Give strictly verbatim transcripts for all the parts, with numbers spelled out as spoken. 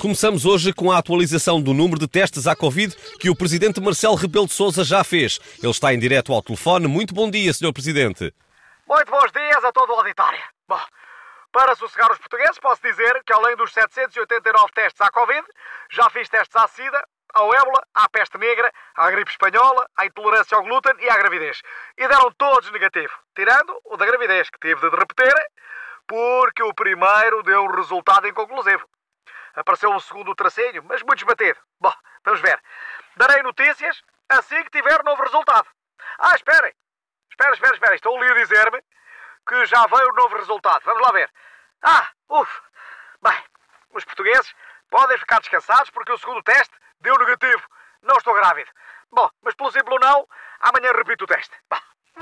Começamos hoje com a atualização do número de testes à Covid que o Presidente Marcelo Rebelo de Sousa já fez. Ele está em direto ao telefone. Muito bom dia, senhor Presidente. Muito bons dias a todo o auditório. Bom, para sossegar os portugueses, posso dizer que além dos setecentos e oitenta e nove testes à Covid, já fiz testes à SIDA, ao ébola, à peste negra, à gripe espanhola, à intolerância ao glúten e à gravidez. E deram todos negativo, tirando o da gravidez, que tive de repetir, porque o primeiro deu um resultado inconclusivo. Apareceu um segundo tracinho, mas muito esbatido. Bom, vamos ver. Darei notícias assim que tiver novo resultado. Ah, esperem. Espera, espera, espera. Estou ali a dizer-me que já veio o novo resultado. Vamos lá ver. Ah, ufa. Bem, os portugueses podem ficar descansados porque o segundo teste deu negativo. Não estou grávido. Bom, mas pelo simples não, amanhã repito o teste. Bah.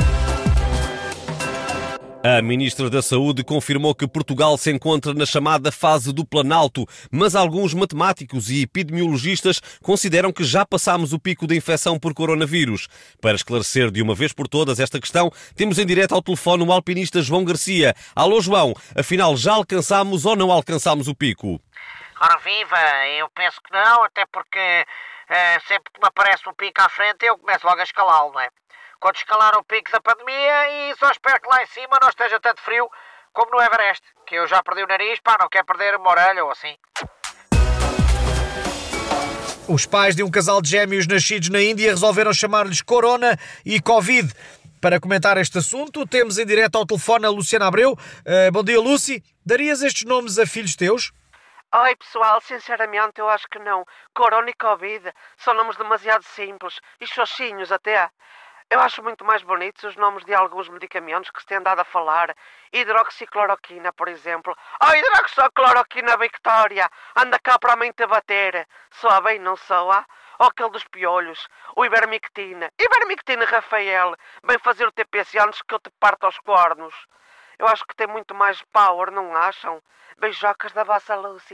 A Ministra da Saúde confirmou que Portugal se encontra na chamada fase do Planalto, mas alguns matemáticos e epidemiologistas consideram que já passámos o pico da infecção por coronavírus. Para esclarecer de uma vez por todas esta questão, temos em direto ao telefone o alpinista João Garcia. Alô, João, afinal já alcançámos ou não alcançámos o pico? Ora viva, eu penso que não, até porque uh, sempre que me aparece um pico à frente eu começo logo a escalá-lo, não é? Quando escalar o pico da pandemia e só espero que lá em cima não esteja tanto frio como no Everest, que eu já perdi o nariz, pá, não quero perder uma orelha ou assim. Os pais de um casal de gêmeos nascidos na Índia resolveram chamar-lhes Corona e Covid. Para comentar este assunto, temos em direto ao telefone a Luciana Abreu. Uh, bom dia, Lucy. Darias estes nomes a filhos teus? Oi pessoal, sinceramente eu acho que não. Corona e Covid são nomes demasiado simples e xoxinhos até. Eu acho muito mais bonitos os nomes de alguns medicamentos que se tem andado a falar. Hidroxicloroquina, por exemplo. Oh, hidroxicloroquina Victoria, anda cá para a mãe te bater. Soa bem, não soa? Ou aquele dos piolhos, o Ivermectina. Ivermectina Rafael, vem fazer o T P C antes que eu te parta aos cornos. Eu acho que tem muito mais power, não acham? Beijocas da vossa Lucy.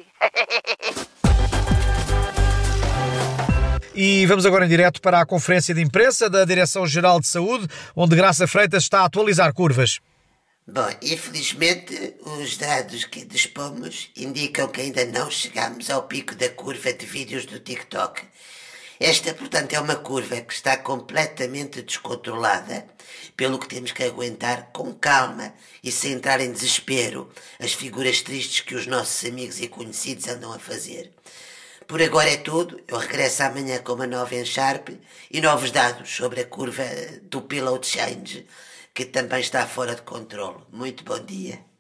E vamos agora em direto para a conferência de imprensa da Direção-Geral de Saúde, onde Graça Freitas está a atualizar curvas. Bom, infelizmente os dados que dispomos indicam que ainda não chegamos ao pico da curva de vídeos do TikTok. Esta, portanto, é uma curva que está completamente descontrolada, pelo que temos que aguentar com calma e sem entrar em desespero as figuras tristes que os nossos amigos e conhecidos andam a fazer. Por agora é tudo. Eu regresso amanhã com uma nova Encharpe e novos dados sobre a curva do Pillow Change, que também está fora de controle. Muito bom dia.